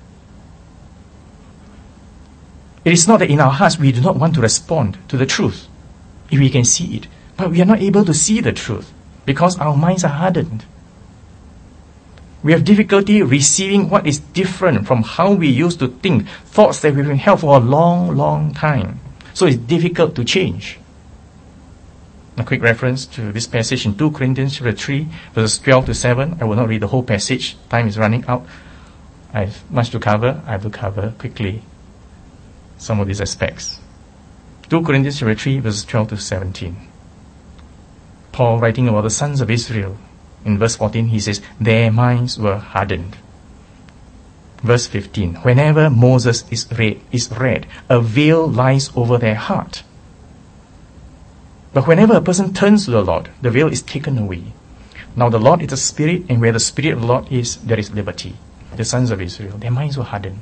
Speaker 1: It is not that in our hearts we do not want to respond to the truth, if we can see it, but we are not able to see the truth because our minds are hardened. We have difficulty receiving what is different from how we used to think, thoughts that we've been held for a long, long time. So it's difficult to change. A quick reference to this passage in Second Corinthians chapter three, verses twelve to seven. I will not read the whole passage. Time is running out. I have much to cover. I have to cover quickly some of these aspects. Second Corinthians chapter three, verses twelve to seventeen. Paul writing about the sons of Israel. In verse fourteen, he says, their minds were hardened. Verse fifteen, whenever Moses is read, is read, a veil lies over their heart. But whenever a person turns to the Lord, the veil is taken away. Now the Lord is a spirit, and where the spirit of the Lord is, there is liberty. The sons of Israel, their minds were hardened.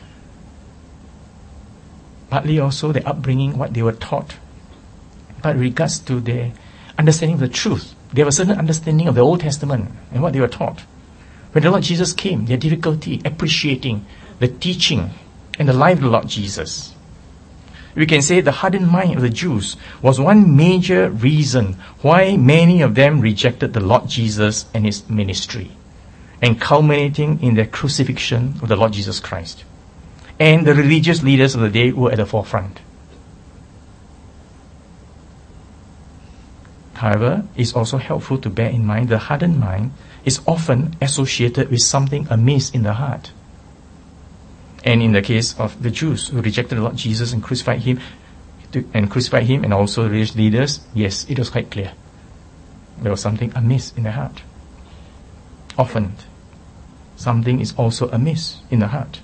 Speaker 1: Partly also their upbringing, what they were taught. But with regards to their understanding of the truth, they have a certain understanding of the Old Testament and what they were taught. When the Lord Jesus came, their difficulty appreciating the teaching and the life of the Lord Jesus. We can say the hardened mind of the Jews was one major reason why many of them rejected the Lord Jesus and his ministry, and culminating in their crucifixion of the Lord Jesus Christ. And the religious leaders of the day were at the forefront. However, it's also helpful to bear in mind the hardened mind is often associated with something amiss in the heart. And in the case of the Jews who rejected the Lord Jesus and crucified him, to, and crucified him, and also the religious leaders, yes, it was quite clear. There was something amiss in the heart. Often, something is also amiss in the heart.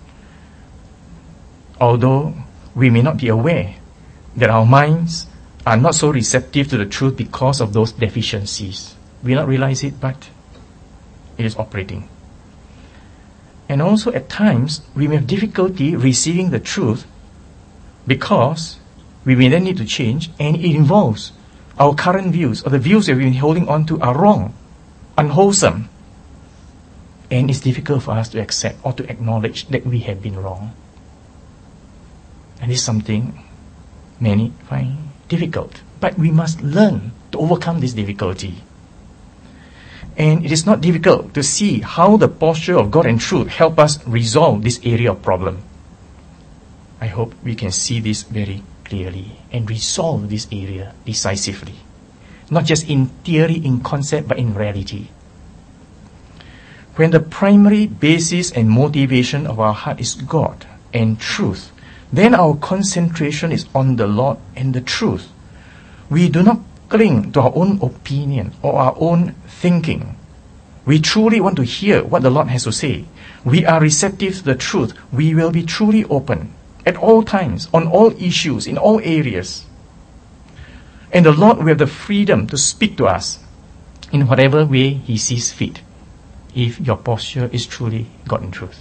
Speaker 1: Although we may not be aware that our minds are not so receptive to the truth because of those deficiencies. We not realize it, but it is operating. And also at times, we may have difficulty receiving the truth because we may then need to change, and it involves our current views, or the views that we've been holding on to are wrong, unwholesome. And it's difficult for us to accept or to acknowledge that we have been wrong. And this is something many find difficult. But we must learn to overcome this difficulty. And it is not difficult to see how the posture of God and truth help us resolve this area of problem. I hope we can see this very clearly and resolve this area decisively. Not just in theory, in concept, but in reality. When the primary basis and motivation of our heart is God and truth, then our concentration is on the Lord and the truth. We do not cling to our own opinion or our own thinking. We truly want to hear what the Lord has to say. We are receptive to the truth. We will be truly open at all times, on all issues, in all areas. And the Lord will have the freedom to speak to us in whatever way He sees fit, if your posture is truly God in truth.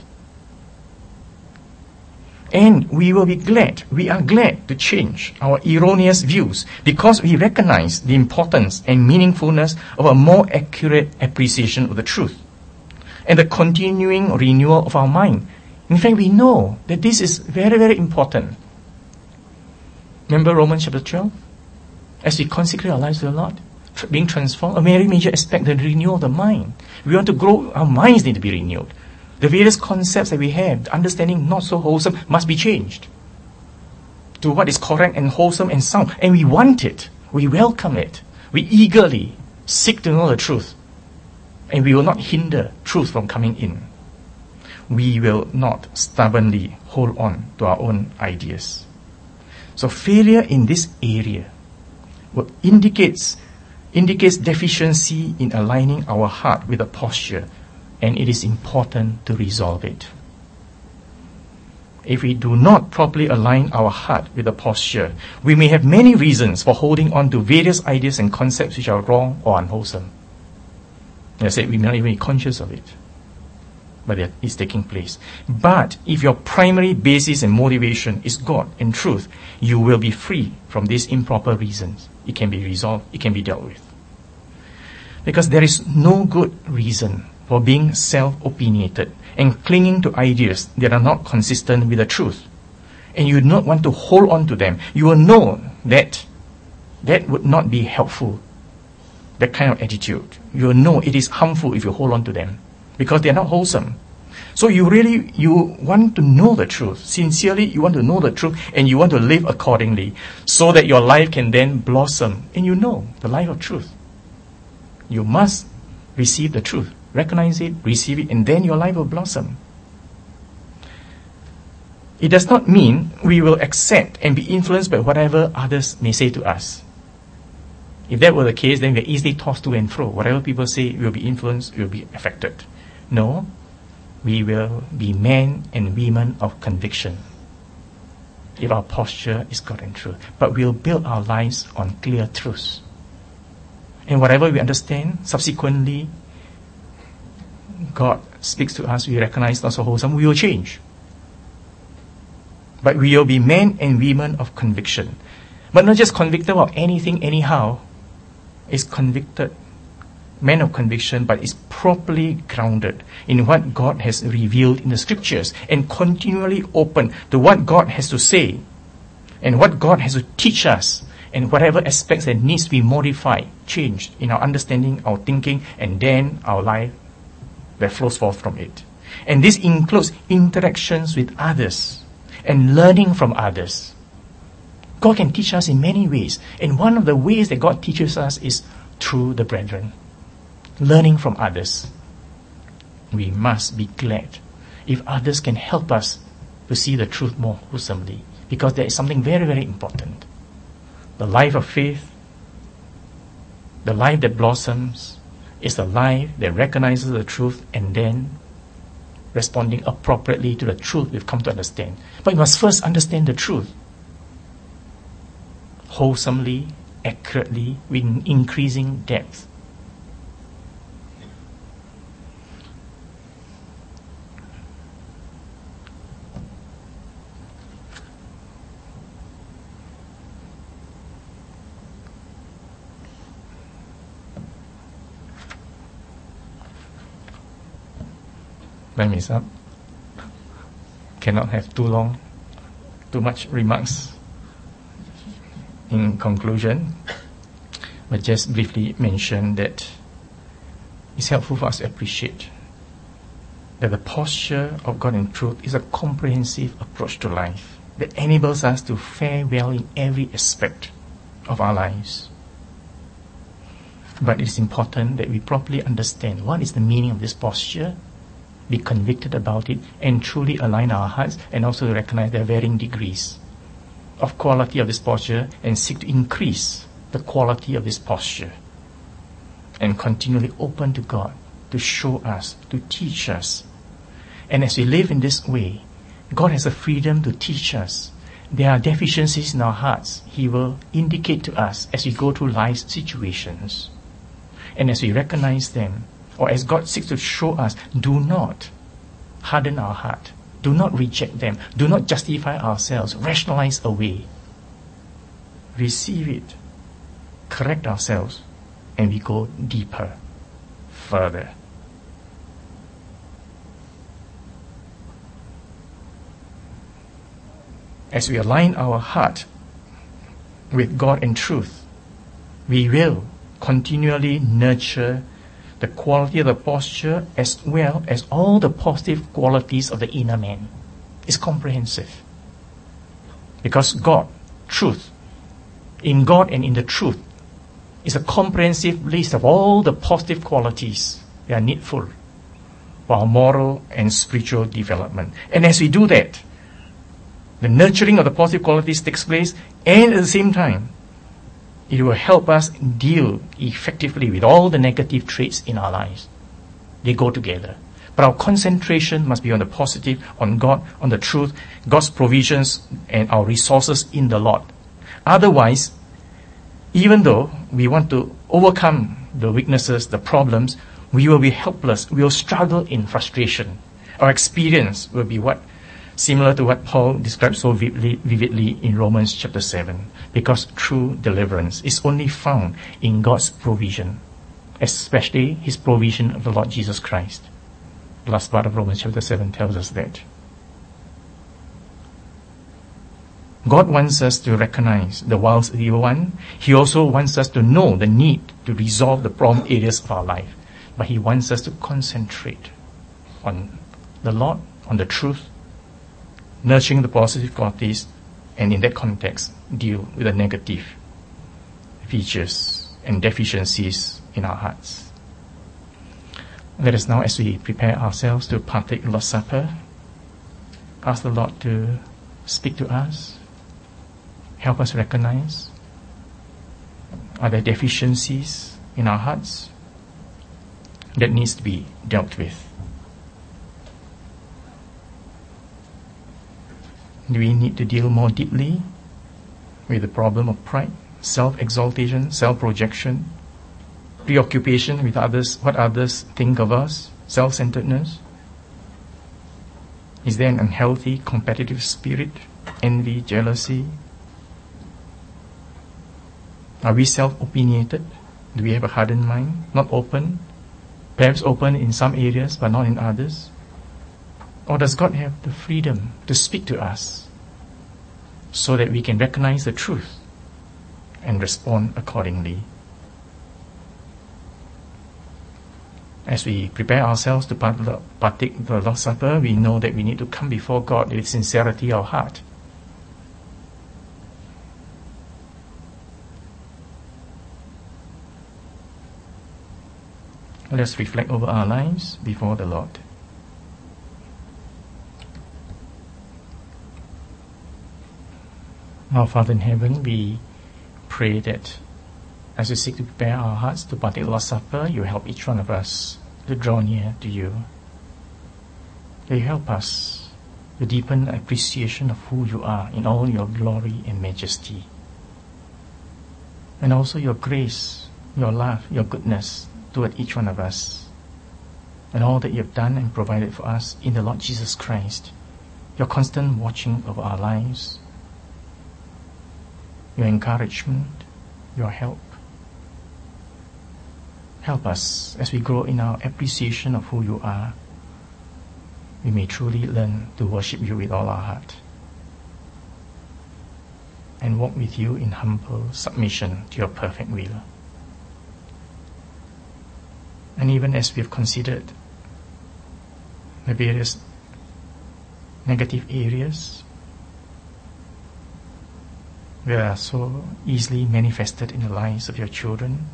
Speaker 1: And we will be glad, we are glad to change our erroneous views because we recognize the importance and meaningfulness of a more accurate appreciation of the truth and the continuing renewal of our mind. In fact, we know that this is very, very important. Remember Romans chapter twelve? As we consecrate our lives to the Lord, tr- being transformed, a very major aspect, the renewal of the mind. We want to grow, our minds need to be renewed. The various concepts that we have, the understanding not so wholesome, must be changed to what is correct and wholesome and sound. And we want it. We welcome it. We eagerly seek to know the truth. And we will not hinder truth from coming in. We will not stubbornly hold on to our own ideas. So failure in this area will indicates, indicates deficiency in aligning our heart with the posture and it is important to resolve it. If we do not properly align our heart with the posture, we may have many reasons for holding on to various ideas and concepts which are wrong or unwholesome. As I said, we may not even be conscious of it, but it is taking place. But if your primary basis and motivation is God and truth, you will be free from these improper reasons. It can be resolved, it can be dealt with. Because there is no good reason for being self-opinionated and clinging to ideas that are not consistent with the truth. And you do not want to hold on to them. You will know that that would not be helpful, that kind of attitude. You will know it is harmful if you hold on to them, because they are not wholesome. So you really, you want to know the truth. Sincerely, you want to know the truth, and you want to live accordingly, so that your life can then blossom. And you know the life of truth. You must receive the truth. Recognize it, receive it, and then your life will blossom. It does not mean we will accept and be influenced by whatever others may say to us. If that were the case, then we are easily tossed to and fro. Whatever people say, we will be influenced, we will be affected. No, we will be men and women of conviction if our posture is God and truth. But we'll build our lives on clear truths. And whatever we understand, subsequently, God speaks to us, we recognize not so wholesome, we will change. But we will be men and women of conviction. But not just convicted about anything anyhow. It's convicted, men of conviction, but is properly grounded in what God has revealed in the scriptures and continually open to what God has to say and what God has to teach us, and whatever aspects that needs to be modified, changed in our understanding, our thinking, and then our life that flows forth from it. And this includes interactions with others and learning from others. God can teach us in many ways, and one of the ways that God teaches us is through the brethren. Learning from others. We must be glad if others can help us to see the truth more wholesomely, because there is something very, very important. The life of faith, the life that blossoms, is the life that recognizes the truth and then responding appropriately to the truth we've come to understand. But you must first understand the truth wholesomely, accurately, with increasing depth. Time is up. Cannot have too long, too much remarks in conclusion, but just briefly mention that it's helpful for us to appreciate that the posture of God and truth is a comprehensive approach to life that enables us to fare well in every aspect of our lives. But it's important that we properly understand what is the meaning of this posture, be convicted about it, and truly align our hearts, and also recognize their varying degrees of quality of this posture, and seek to increase the quality of this posture, and continually open to God to show us, to teach us. And as we live in this way, God has a freedom to teach us. There are deficiencies in our hearts. He will indicate to us as we go through life's situations. And as we recognize them, or as God seeks to show us, do not harden our heart. Do not reject them. Do not justify ourselves, rationalize away. Receive it, correct ourselves, and we go deeper, further. As we align our heart with God and truth, we will continually nurture the quality of the posture as well as all the positive qualities of the inner man. It's comprehensive. Because God, truth, in God and in the truth, is a comprehensive list of all the positive qualities that are needful for our moral and spiritual development. And as we do that, the nurturing of the positive qualities takes place, and at the same time, it will help us deal effectively with all the negative traits in our lives. They go together. But our concentration must be on the positive, on God, on the truth, God's provisions and our resources in the Lord. Otherwise, even though we want to overcome the weaknesses, the problems, we will be helpless. We will struggle in frustration. Our experience will be what? Similar to what Paul describes so vividly, vividly in Romans chapter seven. Because true deliverance is only found in God's provision, especially His provision of the Lord Jesus Christ. The last part of Romans chapter seven tells us that. God wants us to recognize the wiles of the evil one. He also wants us to know the need to resolve the problem areas of our life. But He wants us to concentrate on the Lord, on the truth, nurturing the positive qualities, and in that context, deal with the negative features and deficiencies in our hearts. Let us now, as we prepare ourselves to partake the Lord's Supper, ask the Lord to speak to us, help us recognize, are there deficiencies in our hearts that needs to be dealt with? Do we need to deal more deeply with the problem of pride, self-exaltation, self-projection, preoccupation with others, what others think of us, self-centeredness? Is there an unhealthy competitive spirit, envy, jealousy? Are we self-opinionated? Do we have a hardened mind, not open? Perhaps open in some areas but not in others? Or does God have the freedom to speak to us so that we can recognize the truth and respond accordingly? As we prepare ourselves to partake the Lord's Supper, we know that we need to come before God with sincerity of heart. Let us reflect over our lives before the Lord. Our Father in heaven, we pray that as we seek to prepare our hearts to partake the Lord's Supper, you help each one of us to draw near to you. That you help us to deepen appreciation of who you are in all your glory and majesty. And also your grace, your love, your goodness toward each one of us. And all that you have done and provided for us in the Lord Jesus Christ. Your constant watching of our lives. Your encouragement, your help. Help us as we grow in our appreciation of who you are. We may truly learn to worship you with all our heart and walk with you in humble submission to your perfect will. And even as we have considered the various negative areas that are so easily manifested in the lives of your children,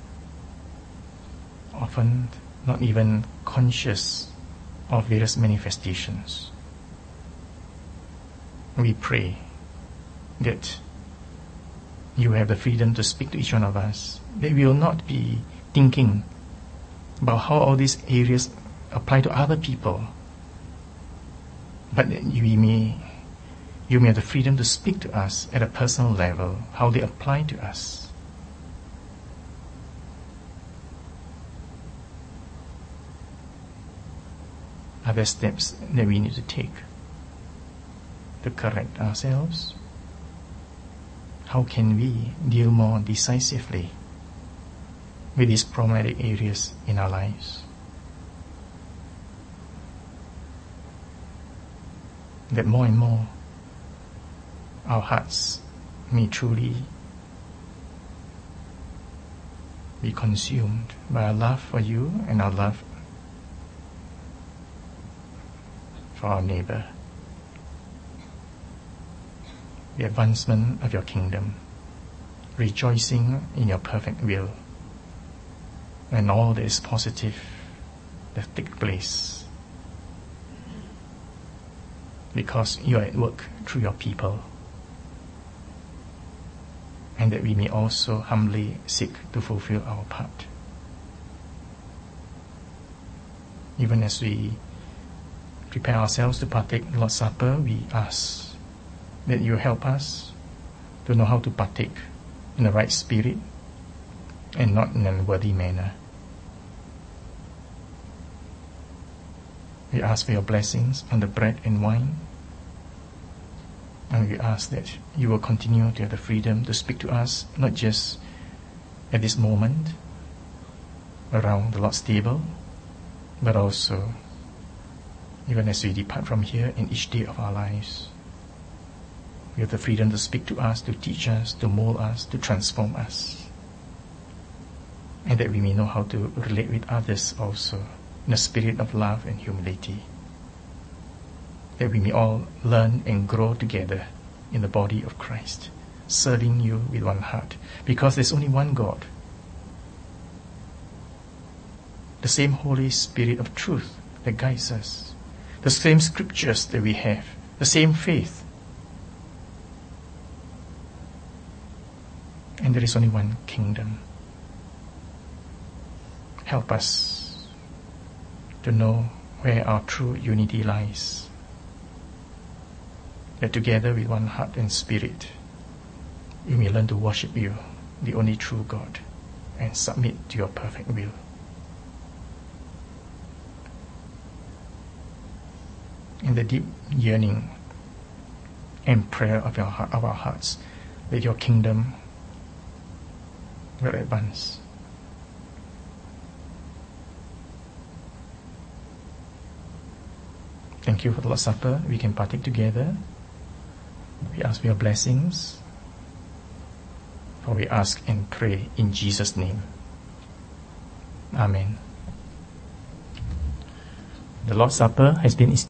Speaker 1: often not even conscious of various manifestations, we pray that you have the freedom to speak to each one of us, that we will not be thinking about how all these areas apply to other people, but that we may You may have the freedom to speak to us at a personal level, how they apply to us. Are there steps that we need to take to correct ourselves? How can we deal more decisively with these problematic areas in our lives? That more and more our hearts may truly be consumed by our love for you and our love for our neighbor. The advancement of your kingdom, rejoicing in your perfect will, and all that is positive that takes place, because you are at work through your people, and that we may also humbly seek to fulfill our part. Even as we prepare ourselves to partake the Lord's Supper, we ask that you help us to know how to partake in the right spirit and not in an unworthy manner. We ask for your blessings on the bread and wine, and we ask that you will continue to have the freedom to speak to us, not just at this moment around the Lord's table, but also even as we depart from here in each day of our lives. We have the freedom to speak to us, to teach us, to mold us, to transform us, and that we may know how to relate with others also in a spirit of love and humility, that we may all learn and grow together in the body of Christ, serving you with one heart, because there's only one God, the same Holy Spirit of truth that guides us, the same scriptures that we have, the same faith, and there is only one kingdom. Help us to know where our true unity lies, that together with one heart and spirit, we may learn to worship you, the only true God, and submit to your perfect will. In the deep yearning and prayer of, your heart, of our hearts, that your kingdom will advance. Thank you for the Lord's Supper. We can partake together. We ask for your blessings, for we ask and pray in Jesus' name. Amen. The Lord's Supper has been